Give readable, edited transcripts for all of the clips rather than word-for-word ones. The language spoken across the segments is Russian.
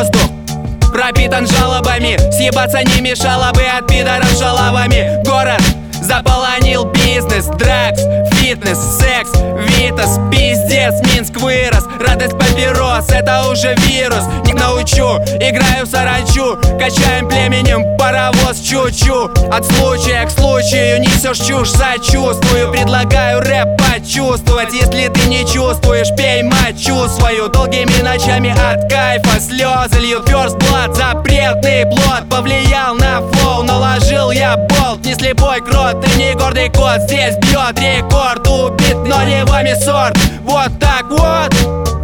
воздух пропитан жалобами, съебаться не мешало бы от пидоров шалавами. Город заполонил бизнес, драгс, фитнес, секс, витас, пиздец, Минск вырос. Радость папирос, это уже вирус. Не научу, играю в саранчу, качаем племенем паровоз чу-чу. От случая к случаю несешь чушь, сочувствую. Предлагаю рэп почувствовать. Если ты не чувствуешь, пей мочу свою. Долгими ночами от кайфа слезы льют. First blood, запретный плод повлиял на флоу, наложил я болт. Не слепой крот, ты не гордый кот. Здесь бьет рекорд, убит, но не вами сорт. Вот так вот.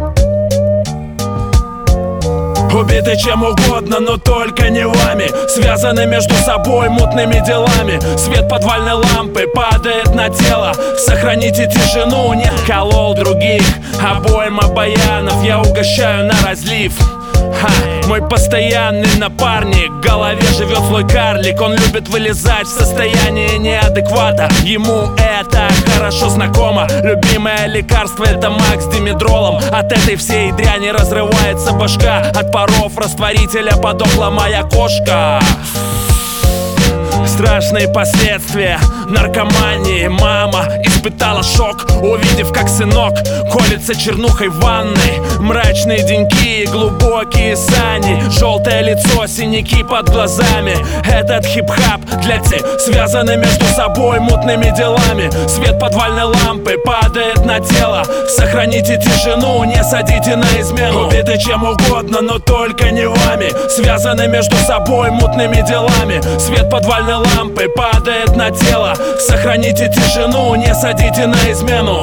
Убиты чем угодно, но только не вами. Связаны между собой мутными делами. Свет подвальной лампы падает на тело. Сохраните тишину, не колол других. Обойма баянов я угощаю на разлив. Мой постоянный напарник, в голове живет злой карлик. Он любит вылезать в состоянии неадеквата. Ему это хорошо знакомо. Любимое лекарство — это Макс с димедролом. От этой всей дряни разрывается башка. От паров растворителя подохла моя кошка. Страшные последствия наркомании. Мама испытала шок, увидев, как сынок колется чернухой в ванной. Мрачные деньки и глубокие сани. Желтое лицо, синяки под глазами. Этот хип-хап для тех, связаны между собой мутными делами. Свет подвальной лампы падает на тело. Сохраните тишину, не садите на измену. Убиты чем угодно, но только не вами. Связаны между собой мутными делами. Свет подвальной лампы падает на тело. Сохраните тишину, не садите на измену.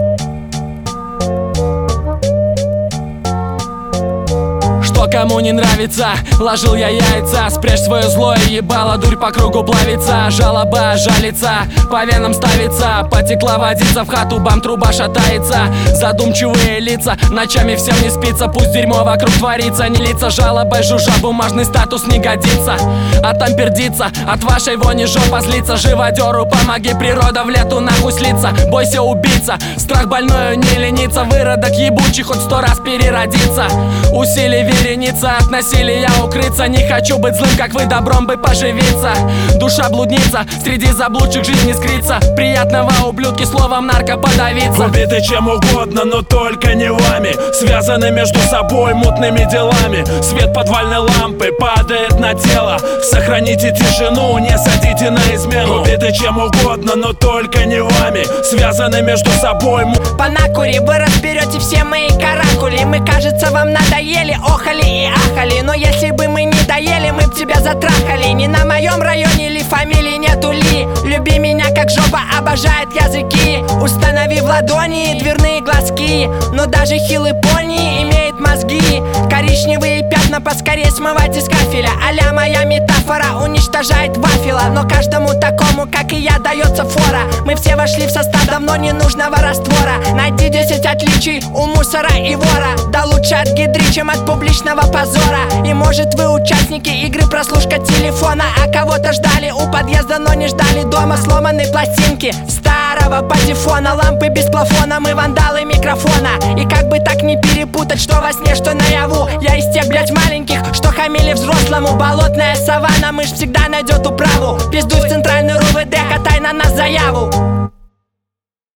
Что кому не нравится, вложил я яйца. Спрячь свое злое ебало, дурь по кругу плавится. Жалоба жалится, по венам ставится. Потекла водица, в хату бам, труба шатается. Задумчивые лица, ночами всем не спится. Пусть дерьмо вокруг творится, не лица жалобой жужжа. Бумажный статус не годится, а там пердится. От вашей вони жопа злится. Живодеру помоги, природа в лету нахуй слиться. Бойся убийца, страх больною не ленится. Выродок ебучий, хоть 100 раз переродится. Усилий вереница, от насилия укрыться. Не хочу быть злым, как вы, добром бы поживиться. Душа блудница, среди заблудших жизни скрыться. Приятного, ублюдки, словом нарко подавиться. Убиты чем угодно, но только не вами. Связаны между собой мутными делами. Свет подвальной лампы падает на тело. Сохраните тишину, не садите на измену. Убиты чем угодно, но только не вами. Связаны между собой. По накуре вы разберете все мои каракули. Мы, кажется, вам надоели, охали и ахали. Но если бы мы не доели, мы б тебя затрахали. Не на моем районе ли фамилии нету ли? Люби меня как жопа обожает языки. Установи в ладони дверные глазки. Но даже хилый пони имеет мозги. Коричневые пятна поскорее смывать из кафеля. А-ля моя метафора уничтожает вафела. Но каждому такому, как и я, дается фора. Мы все вошли в состав давно ненужного раствора. Найди 10 отличий у мусора и вора. Да лучше от гидри, чем от публичного позора. И может вы участники игры прослушка телефона. А кого-то ждали у подъезда, но не ждали дома. Сломанной пластинки старого патефона. Лампы без плафона, мы вандалы микрофона. И как бы так не перепутать, что во сне, что наяву. Я из тех, блять, маленьких, что хамили взрослому. Болотная саванна, мышь всегда найдет управу. Пиздуй в центральную РУВД, катай на нас заяву.